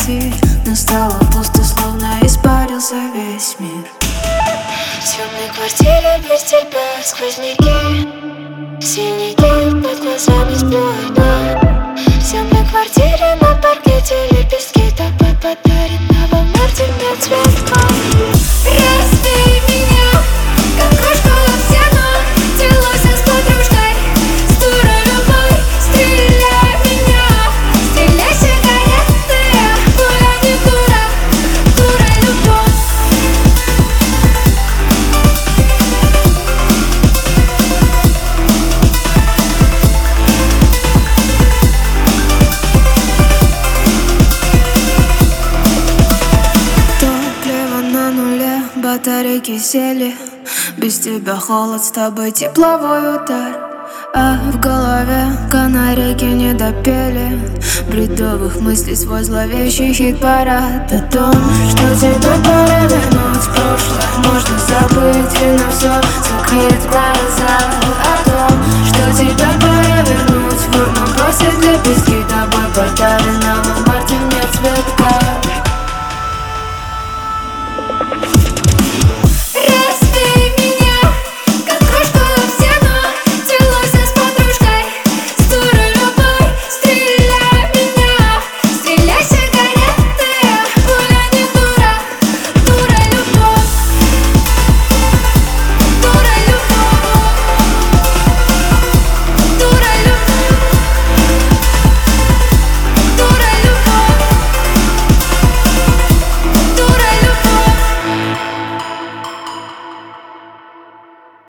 квартире, но стало пусто, словно испарился весь мир. В темной квартире без тебя сквозняки, синяки под глазами сплошь. В темной квартире на паркете лепестки тобой подаренного мир тебе цветка. Разбей меня, как кружку об стену, делайся с подружкой, с дурой любой. Стреляй меня, стреляй сигареты, пуля не дура, дура любовь. Топливо на нуле, батарейки сели. Без тебя холод, с тобой тепловой удар. А в голове канарейки не допели бредовых мыслей свой зловещий хит-парад. О том, что тебе пора вернуть в прошлое, можно забыть, и на все закрыть глаза. О том, что тебе пора вернуть в урну, бросить лепестки тобой подаренного.